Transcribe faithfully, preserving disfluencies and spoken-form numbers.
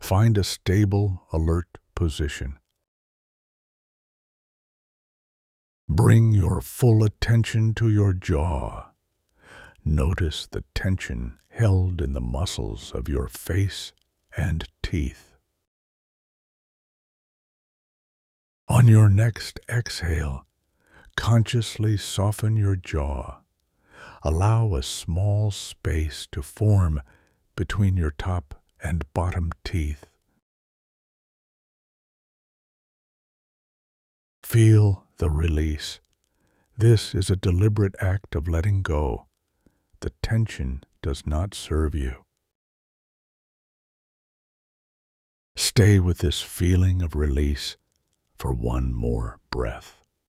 Find a stable, alert position. Bring your full attention to your jaw. Notice the tension held in the muscles of your face and teeth. On your next exhale, consciously soften your jaw. Allow a small space to form between your top and bottom teeth. Feel the release. This is a deliberate act of letting go. The tension does not serve you. Stay with this feeling of release for one more breath.